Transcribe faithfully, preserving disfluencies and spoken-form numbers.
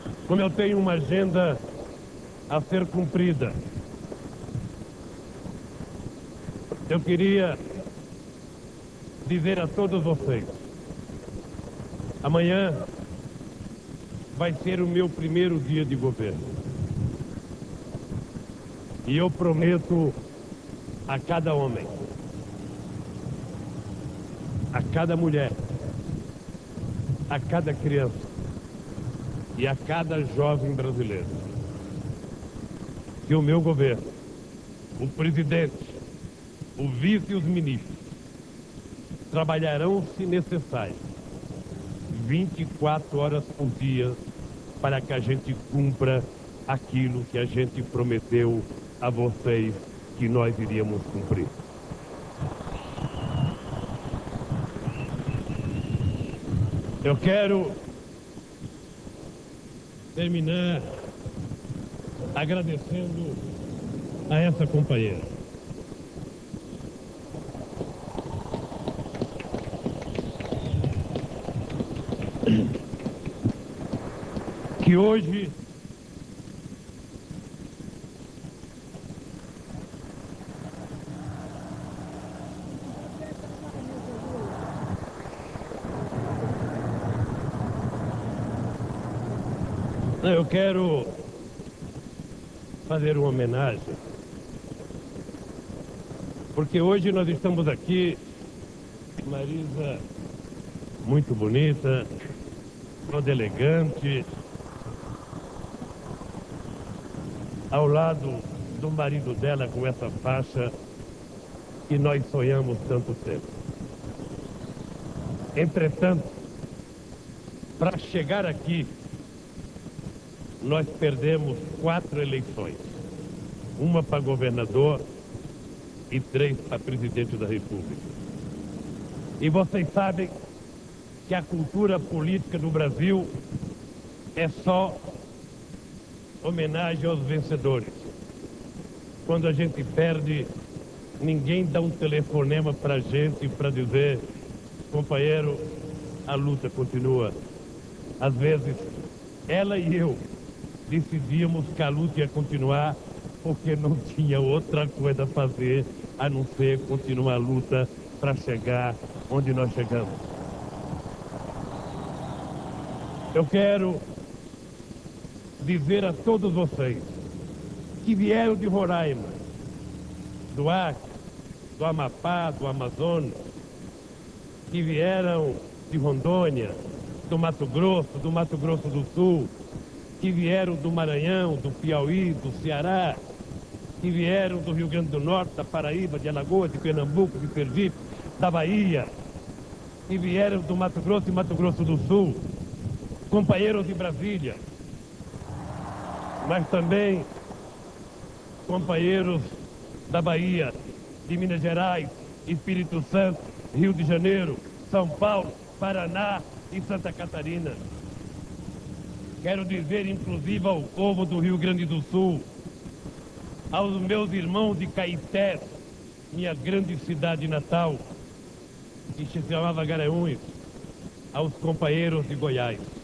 como eu tenho uma agenda a ser cumprida, eu queria dizer a todos vocês, amanhã vai ser o meu primeiro dia de governo. E eu prometo a cada homem, a cada mulher, a cada criança e a cada jovem brasileiro que o meu governo, o presidente, o vice e os ministros trabalharão, se necessário, vinte e quatro horas por dia para que a gente cumpra aquilo que a gente prometeu a vocês que nós iríamos cumprir. Eu quero terminar agradecendo a essa companheira. Que hoje eu quero fazer uma homenagem, porque hoje nós estamos aqui, Marisa muito bonita, toda elegante, ao lado do marido dela com essa faixa que nós sonhamos tanto tempo. Entretanto, para chegar aqui, nós perdemos quatro eleições. Uma para governador e três para presidente da República. E vocês sabem que a cultura política do Brasil é só homenagem aos vencedores. Quando a gente perde, ninguém dá um telefonema para a gente para dizer: companheiro, a luta continua. Às vezes, ela e eu decidíamos que a luta ia continuar porque não tinha outra coisa a fazer a não ser continuar a luta para chegar onde nós chegamos. Eu quero dizer a todos vocês que vieram de Roraima, do Acre, do Amapá, do Amazonas, que vieram de Rondônia, do Mato Grosso, do Mato Grosso do Sul, que vieram do Maranhão, do Piauí, do Ceará, que vieram do Rio Grande do Norte, da Paraíba, de Alagoas, de Pernambuco, de Sergipe, da Bahia, que vieram do Mato Grosso e Mato Grosso do Sul, companheiros de Brasília, mas também companheiros da Bahia, de Minas Gerais, Espírito Santo, Rio de Janeiro, São Paulo, Paraná e Santa Catarina. Quero dizer, inclusive, ao povo do Rio Grande do Sul, aos meus irmãos de Caetés, minha grande cidade natal, que se chamava Garanhuns, aos companheiros de Goiás.